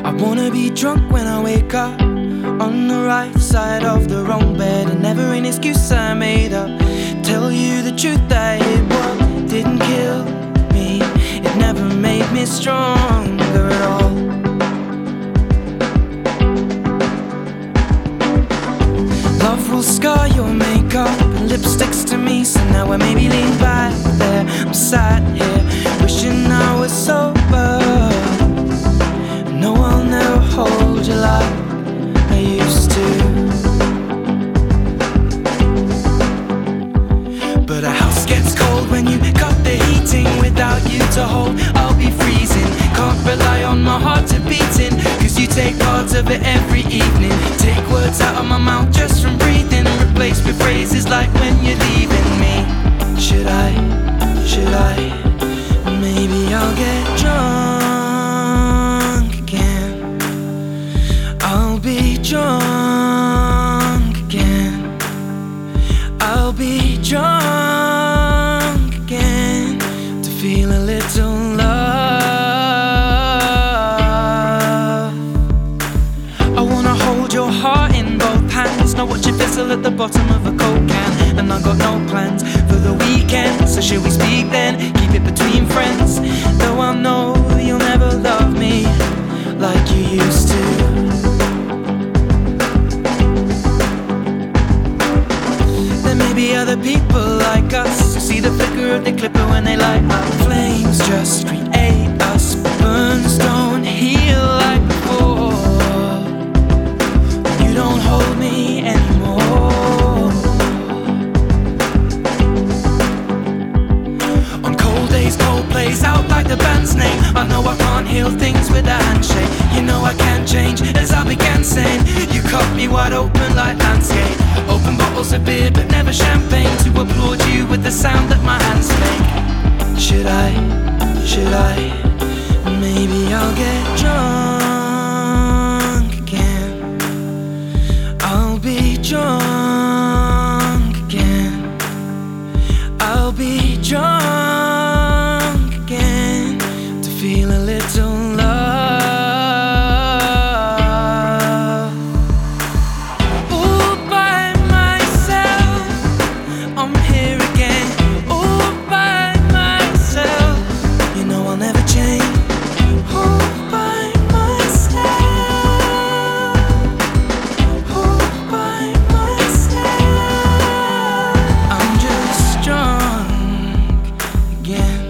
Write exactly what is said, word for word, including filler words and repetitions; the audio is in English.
I wanna be drunk when I wake up, on the right side of the wrong bed, and never an excuse I made up. Tell you the truth, that it what didn't kill me, it never made me stronger at all. Love will scar your makeup and lipsticks to me, so now I maybe lean back there. I'm sat here wishing I was sober. No, I'll never hold you like I used to. But a house gets cold when you cut the heating. Without you to hold, I'll be freezing. Can't rely on my heart to beating, cause you take parts of it every evening. Take words out of my mouth just from breathing, replace with phrases like when you're leaving me. Should I, should I, maybe I'll get drunk again. I'll be drunk again. I'll be drunk again to feel a little love. I wanna hold your heart in both hands, not watch it fizzle at the bottom of a Coke can. And I got no plans for the weekend, so should we speak then? Keep it between friends, though I know you'll never love me like you used to. Other people like us who see the flicker of the clipper when they light up. Flames just create us, but burns don't heal like before. You don't hold me anymore. On cold days, cold plays out like the band's name. I know I can't heal things with a handshake. You know I can't change, as I began saying. You cut me wide open like landscape. Open bottles of beer but never champagne, to applaud you with the sound that my hands make. Should I, should I, maybe I'll get drunk again. I'll be drunk again. I'll be drunk again to feel a little love. Yeah.